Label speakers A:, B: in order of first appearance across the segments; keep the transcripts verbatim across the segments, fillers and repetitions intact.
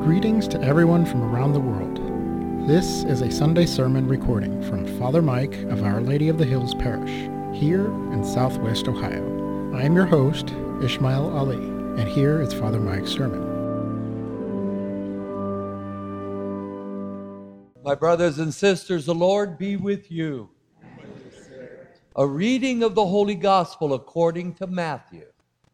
A: Greetings to everyone from around the world. This is a Sunday sermon recording from Father Mike of Our Lady of the Hills Parish, here in Southwest Ohio. I am your host, Ishmael Ali, and here is Father Mike's sermon.
B: My brothers and sisters, the Lord be with you. A reading of the Holy Gospel according to Matthew.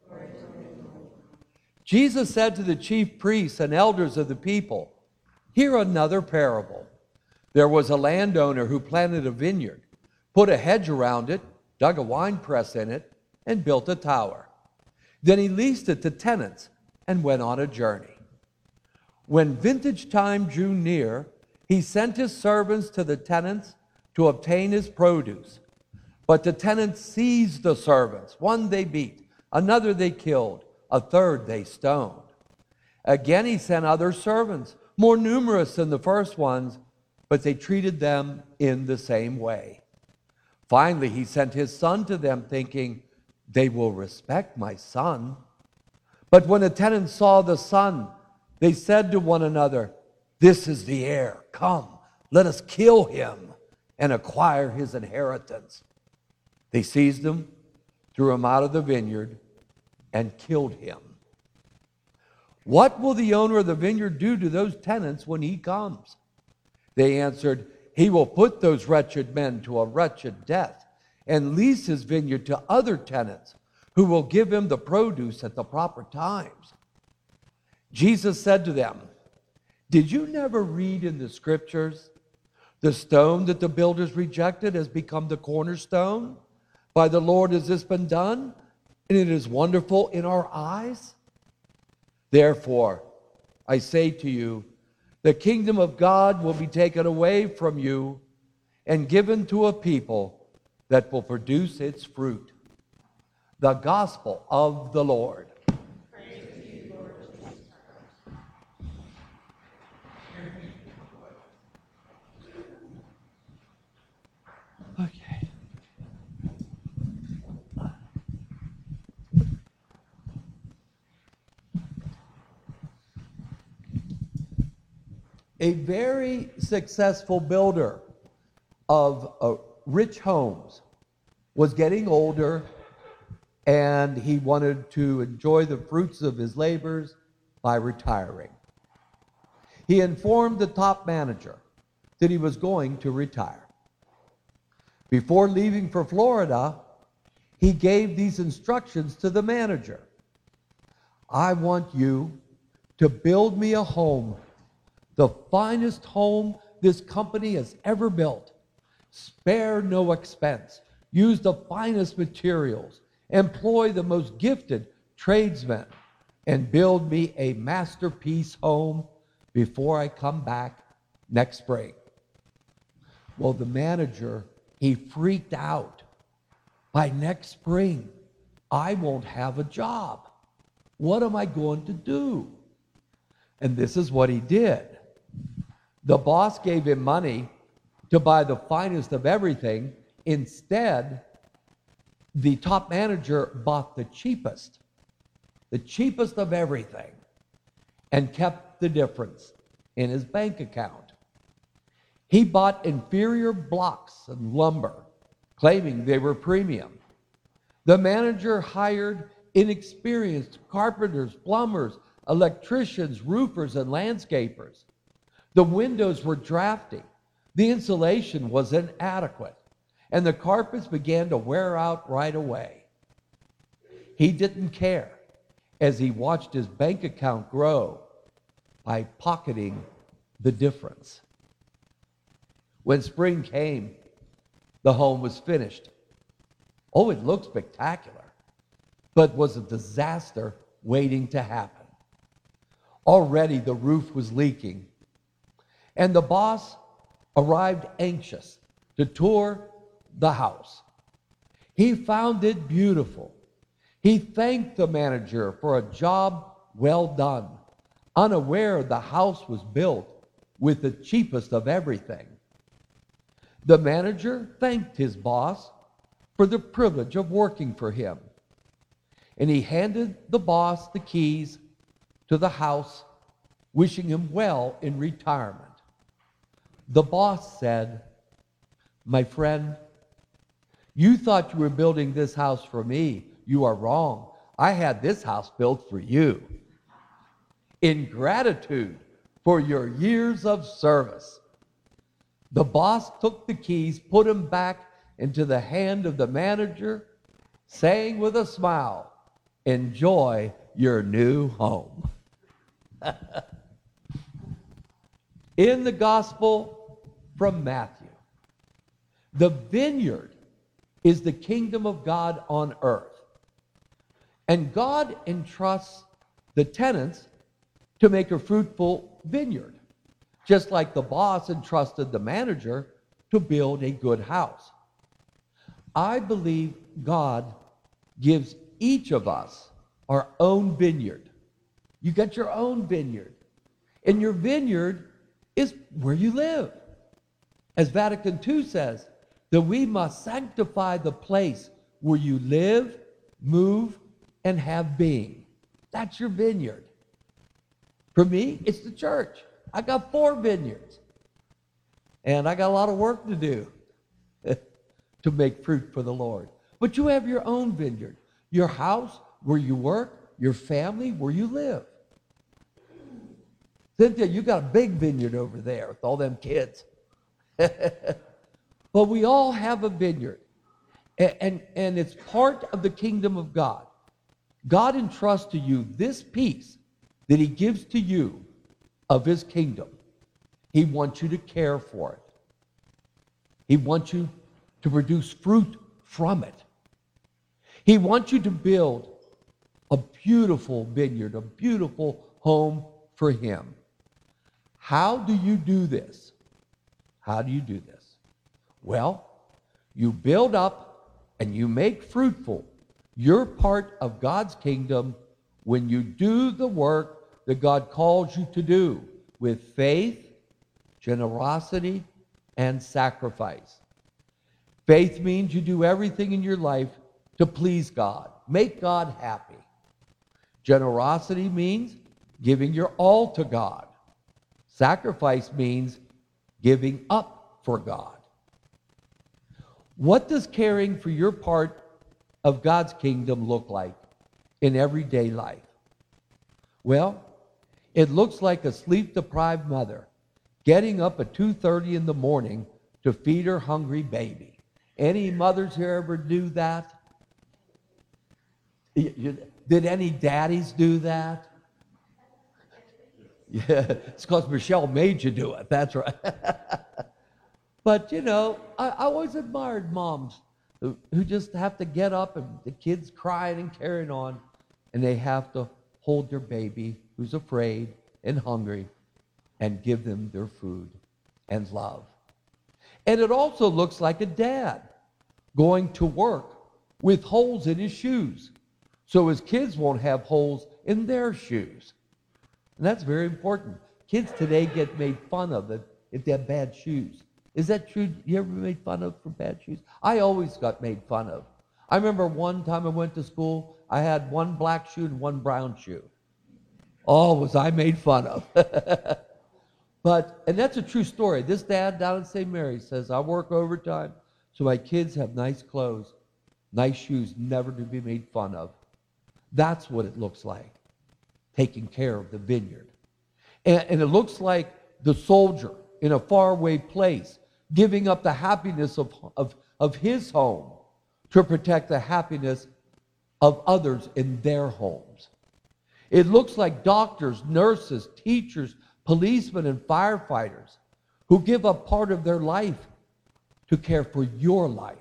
B: Jesus said to the chief priests and elders of the people, "Hear another parable. There was a landowner who planted a vineyard, put a hedge around it, dug a wine press in it, and built a tower. Then he leased it to tenants and went on a journey. When vintage time drew near, he sent his servants to the tenants to obtain his produce. But the tenants seized the servants. One they beat, another they killed, a third they stoned. Again he sent other servants, more numerous than the first ones, but they treated them in the same way. Finally he sent his son to them, thinking, 'They will respect my son.' But when the tenants saw the son, they said to one another, 'This is the heir. Come, let us kill him and acquire his inheritance.' They seized him, threw him out of the vineyard, and killed him. What will the owner of the vineyard do to those tenants when he comes?" They answered, "He will put those wretched men to a wretched death and lease his vineyard to other tenants who will give him the produce at the proper times." Jesus said to them, "Did you never read in the scriptures, 'The stone that the builders rejected has become the cornerstone? By the Lord has this been done, and it is wonderful in our eyes?' Therefore, I say to you, the kingdom of God will be taken away from you and given to a people that will produce its fruit." The gospel of the Lord.
C: Praise to you, Lord Jesus Christ.
B: Okay. A very successful builder of uh, rich homes was getting older, and he wanted to enjoy the fruits of his labors by retiring. He informed the top manager that he was going to retire. Before leaving for Florida, he gave these instructions to the manager. "I want you to build me a home, the finest home this company has ever built. Spare no expense. Use the finest materials. Employ the most gifted tradesmen, and build me a masterpiece home before I come back next spring." Well, the manager, he freaked out. "By next spring, I won't have a job. What am I going to do?" And this is what he did. The boss gave him money to buy the finest of everything. Instead, the top manager bought the cheapest, the cheapest of everything, and kept the difference in his bank account. He bought inferior blocks and lumber, claiming they were premium. The manager hired inexperienced carpenters, plumbers, electricians, roofers, and landscapers. The windows were drafty, the insulation was inadequate, and the carpets began to wear out right away. He didn't care as he watched his bank account grow by pocketing the difference. When spring came, the home was finished. Oh, it looked spectacular, but was a disaster waiting to happen. Already the roof was leaking, and the boss arrived anxious to tour the house. He found it beautiful. He thanked the manager for a job well done, unaware the house was built with the cheapest of everything. The manager thanked his boss for the privilege of working for him, and he handed the boss the keys to the house wishing him well in retirement. The boss said, "My friend, you thought you were building this house for me. You are wrong. I had this house built for you. In gratitude for your years of service." The boss took the keys, put them back into the hand of the manager, saying with a smile, "Enjoy your new home." In the gospel from Matthew, the vineyard is the kingdom of God on earth. And God entrusts the tenants to make a fruitful vineyard, just like the boss entrusted the manager to build a good house. I believe God gives each of us our own vineyard. You got your own vineyard. And your vineyard is where you live. As Vatican Two says, that we must sanctify the place where you live, move, and have being. That's your vineyard. For me, it's the church. I got four vineyards. And I got a lot of work to do to make fruit for the Lord. But you have your own vineyard. Your house, where you work, your family, where you live. Cynthia, you got a big vineyard over there with all them kids. But we all have a vineyard. And, and, and it's part of the kingdom of God. God entrusts to you this piece that he gives to you of his kingdom. He wants you to care for it. He wants you to produce fruit from it. He wants you to build a beautiful vineyard, a beautiful home for him. How do you do this? How do you do this? Well, you build up and you make fruitful your part of God's kingdom when you do the work that God calls you to do with faith, generosity, and sacrifice. Faith means you do everything in your life to please God, make God happy. Generosity means giving your all to God. Sacrifice means giving up for God. What does caring for your part of God's kingdom look like in everyday life? Well, it looks like a sleep-deprived mother getting up at two thirty in the morning to feed her hungry baby. Any mothers here ever do that? Did any daddies do that? Yeah, it's because Michelle made you do it. That's right. But, you know, I, I always admired moms who, who just have to get up and the kid's crying and carrying on, and they have to hold their baby who's afraid and hungry and give them their food and love. And it also looks like a dad going to work with holes in his shoes so his kids won't have holes in their shoes. And that's very important. Kids today get made fun of if, if they have bad shoes. Is that true? You ever been made fun of for bad shoes? I always got made fun of. I remember one time I went to school, I had one black shoe and one brown shoe. Oh, was I made fun of. But, and that's a true story. This dad down in Saint Mary's says, I work overtime so my kids have nice clothes, nice shoes, never to be made fun of. That's what it looks like, taking care of the vineyard. And, and it looks like the soldier in a faraway place, giving up the happiness of, of, of his home to protect the happiness of others in their homes. It looks like doctors, nurses, teachers, policemen, and firefighters who give up part of their life to care for your life.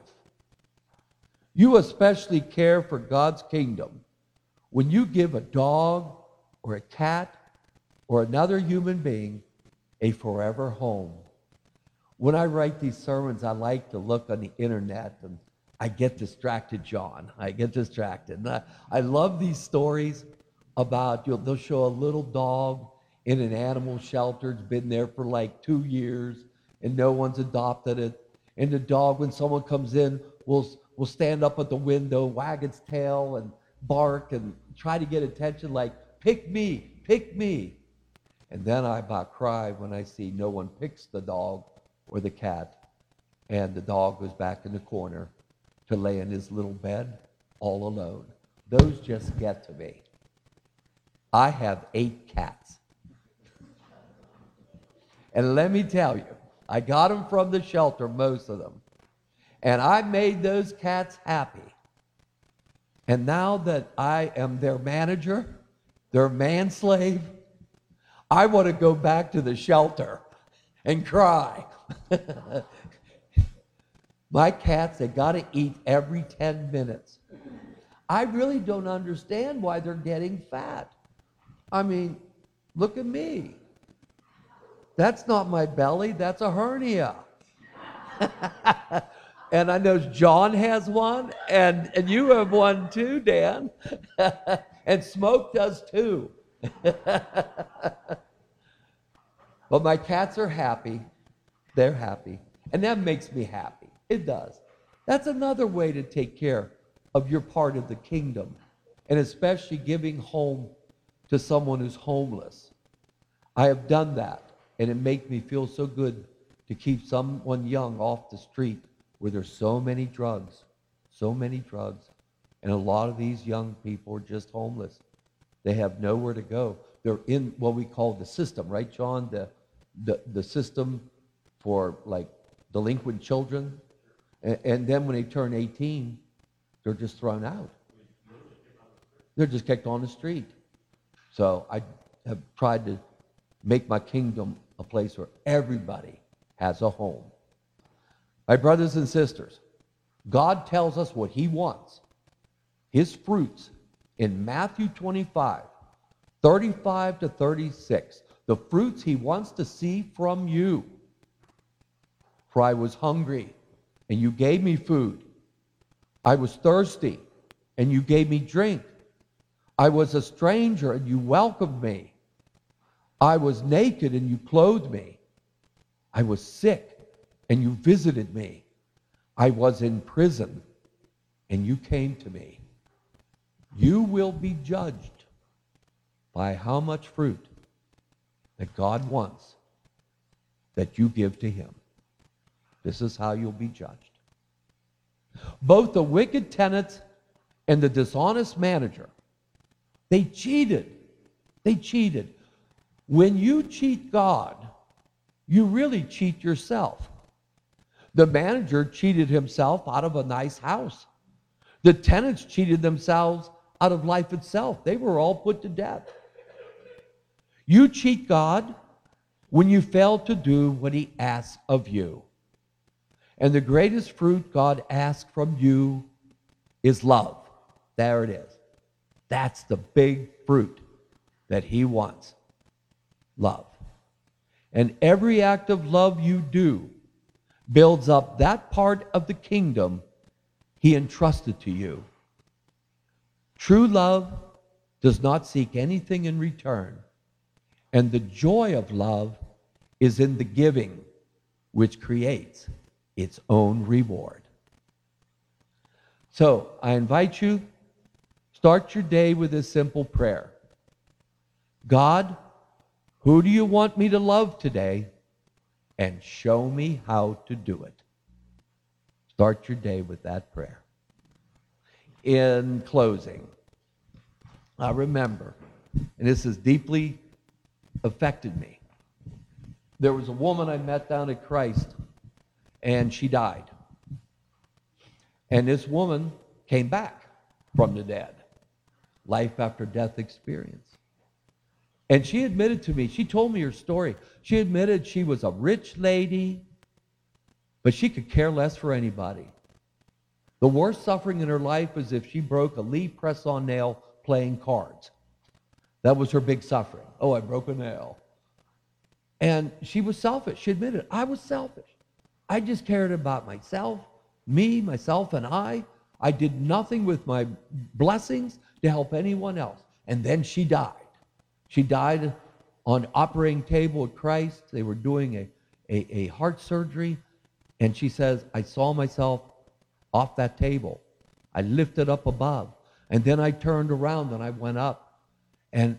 B: You especially care for God's kingdom when you give a dog or a cat or another human being a forever home. When I write these sermons, I like to look on the internet, and I get distracted, John. I get distracted. And I, I love these stories about, you know, they'll show a little dog in an animal shelter. It's been there for like two years, and no one's adopted it. And the dog, when someone comes in, will, will stand up at the window, wag its tail, and bark, and try to get attention like, pick me, pick me. And then I about cry when I see no one picks the dog or the cat, and the dog goes back in the corner to lay in his little bed all alone. Those just get to me. I have eight cats. And let me tell you, I got them from the shelter, most of them. And I made those cats happy. And now that I am their manager, their manslave, I want to go back to the shelter and cry. My cats, they got to eat every ten minutes. I really don't understand why they're getting fat. I mean, look at me. That's not my belly, that's a hernia. And I know John has one, and, and you have one too, Dan. And Smoke does too. But my cats are happy. They're happy. And that makes me happy. It does. That's another way to take care of your part of the kingdom, and especially giving home to someone who's homeless. I have done that, and it makes me feel so good to keep someone young off the street where there's so many drugs, so many drugs. And a lot of these young people are just homeless. They have nowhere to go. They're in what we call the system, right, John? The, the, the system for, like, delinquent children. And, and then when they turn eighteen, they're just thrown out. They're just kicked on the street. So I have tried to make my kingdom a place where everybody has a home. My brothers and sisters, God tells us what he wants. His fruits in Matthew twenty-five, thirty-five to thirty-six. The fruits he wants to see from you. For I was hungry, and you gave me food. I was thirsty, and you gave me drink. I was a stranger, and you welcomed me. I was naked, and you clothed me. I was sick, and you visited me. I was in prison, and you came to me. You will be judged by how much fruit that God wants that you give to him. This is how you'll be judged. Both the wicked tenants and the dishonest manager, they cheated. They cheated. When you cheat God, you really cheat yourself. The manager cheated himself out of a nice house. The tenants cheated themselves out of life itself. They were all put to death. You cheat God when you fail to do what he asks of you. And the greatest fruit God asks from you is love. There it is. That's the big fruit that he wants. Love. And every act of love you do builds up that part of the kingdom he entrusted to you. True love does not seek anything in return, and the joy of love is in the giving, which creates its own reward. So I invite you, start your day with a simple prayer. God, who do you want me to love today? And show me how to do it. Start your day with that prayer. In closing, I remember, and this has deeply affected me. There was a woman I met down at Christ, and she died. And this woman came back from the dead. Life after death experience. And she admitted to me, she told me her story. She admitted she was a rich lady, but she could care less for anybody. The worst suffering in her life was if she broke a Lee press-on nail playing cards. That was her big suffering. Oh, I broke a nail. And she was selfish. She admitted, I was selfish. I just cared about myself, me, myself, and I. I did nothing with my blessings to help anyone else. And then she died. She died on operating table at Christ. They were doing a, a, a heart surgery. And she says, I saw myself off that table. I lifted up above. And then I turned around and I went up. And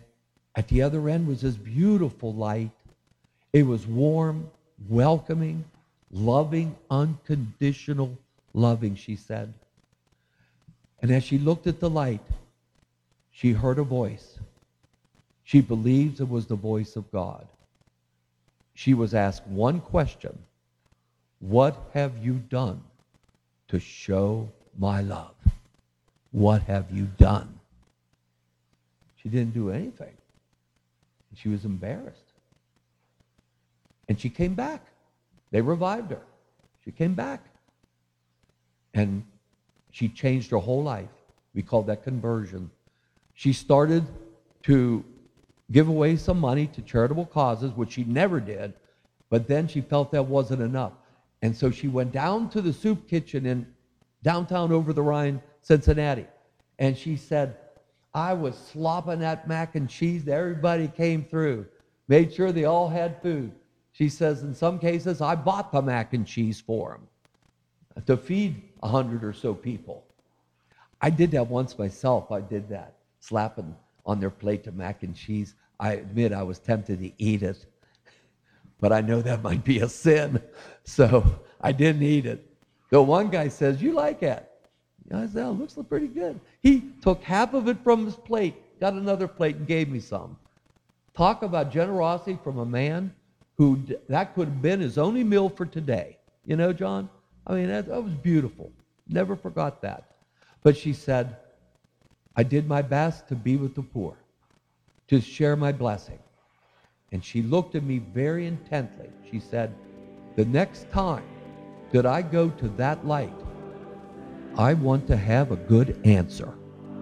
B: At the other end was this beautiful light. It was warm, welcoming, loving, unconditional loving, she said. And as she looked at the light, she heard a voice. She believes it was the voice of God. She was asked one question: what have you done to show my love? What have you done? She didn't do anything. She was embarrassed. And she came back. They revived her. She came back. And she changed her whole life. We call that conversion. She started to give away some money to charitable causes, which she never did, but then she felt that wasn't enough. And so she went down to the soup kitchen in downtown Over the Rhine, Cincinnati, and she said, I was slopping that mac and cheese. Everybody came through, made sure they all had food. She says, in some cases, I bought the mac and cheese for them to feed a hundred or so people. I did that once myself. I did that, slapping on their plate of mac and cheese. I admit I was tempted to eat it, but I know that might be a sin, so I didn't eat it. The one guy says, you like it? I said, oh, it looks pretty good. He took half of it from his plate, got another plate, and gave me some. Talk about generosity from a man who, that could have been his only meal for today. You know, John? I mean, that, that was beautiful. Never forgot that. But she said, I did my best to be with the poor, to share my blessing. And she looked at me very intently. She said, the next time that I go to that light, I want to have a good answer.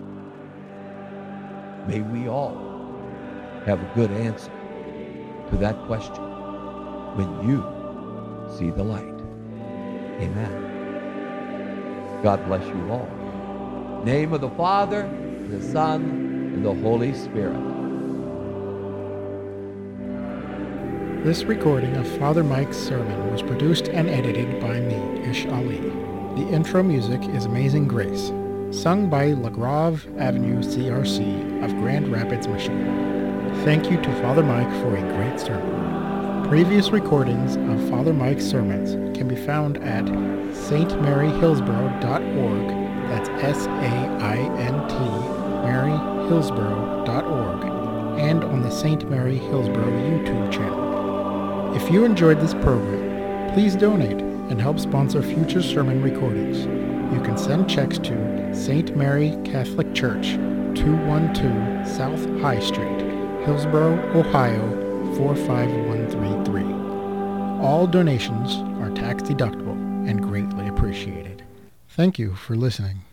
B: May we all have a good answer to that question when you see the light. Amen. God bless you all. Name of the Father, the Son, and the Holy Spirit.
A: This recording of Father Mike's sermon was produced and edited by me, Ish Ali. The intro music is Amazing Grace, sung by LaGrave Avenue C R C of Grand Rapids, Michigan. Thank you to Father Mike for a great sermon. Previous recordings of Father Mike's sermons can be found at s t mary hillsborough dot org. That's S A I N T, mary hillsborough dot org, and on the Saint Mary Hillsborough YouTube channel. If you enjoyed this program, please donate and help sponsor future sermon recordings. You can send checks to Saint Mary Catholic Church, two one two South High Street, Hillsborough, Ohio, four five one three three. All donations are tax deductible and greatly appreciated. Thank you for listening.